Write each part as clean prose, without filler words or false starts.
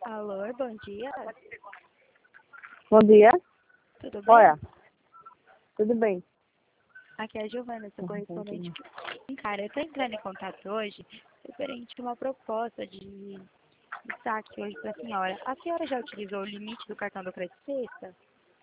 Alô, bom dia. Bom dia. Tudo bem? Olha, tudo bem. Aqui é a Giovana, sou correspondente. Cara, eu tô entrando em contato hoje referente a uma proposta de saque hoje para a senhora. A senhora já utilizou o limite do cartão do Crédito Sexta?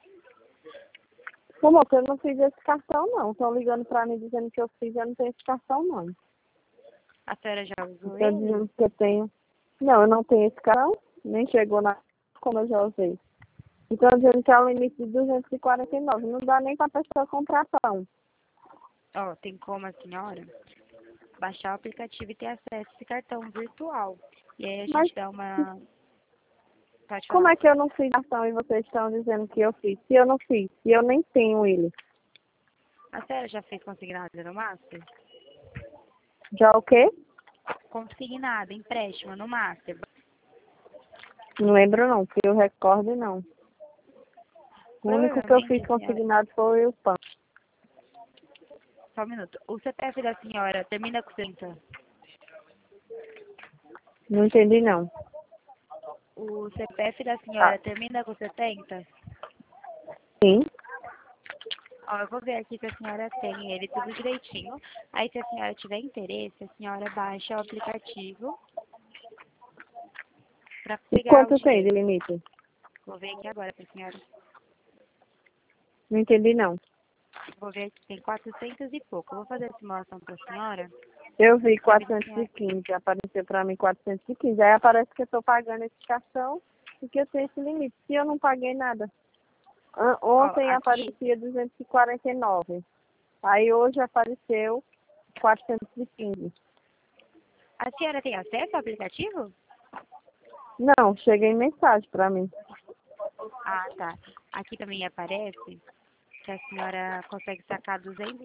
Ô, moça, eu não fiz esse cartão, não. Estão ligando pra mim dizendo que eu fiz, eu não tenho esse cartão, não. A senhora já usou Estão ele? dizendo que eu tenho. Não, eu não tenho esse cartão, nem chegou na como eu já usei. Então, dizendo que é o limite de 249. Não dá nem pra pessoa comprar pão. Ó, tem como a senhora baixar o aplicativo e ter acesso a esse cartão virtual. E aí a Mas gente dá uma... Pode como falar. é que eu não fiz cartão e vocês estão dizendo que eu fiz? Se eu não fiz, e eu nem tenho ele. A senhora já fez consignado no Master? Já o quê? Consignado, empréstimo no Master. Não lembro, não. Que eu recorde, não. O único que eu Provavelmente fiz a senhora... consignado foi o pão. Só um minuto. O CPF da senhora termina com 30? Não entendi, não. O CPF da Ah, senhora termina com 70? sim. Ó, eu vou ver aqui se a senhora tem ele tudo direitinho. Aí, se a senhora tiver interesse, a senhora baixa o aplicativo para E pegar o quanto tem de dinheiro. limite? Vou ver aqui agora para a senhora. Não entendi, não. Vou ver aqui, tem 400 e pouco. Eu vou fazer a simulação para a senhora. Eu vi Pra ver se a senhora... 415, apareceu para mim 415. Aí aparece que eu estou pagando esse cartão e que eu tenho esse limite. Se eu não paguei nada. Ó, Ontem aqui, aparecia 249. Aí hoje apareceu 415. a senhora tem acesso ao aplicativo? Não, chega em mensagem para mim. Ah, tá. Aqui também aparece que a senhora consegue sacar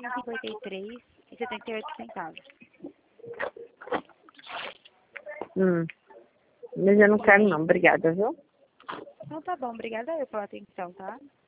253,78 centavos. Mas eu não E quero aí, não. Obrigada, viu? então tá bom, obrigada eu pela atenção, tá?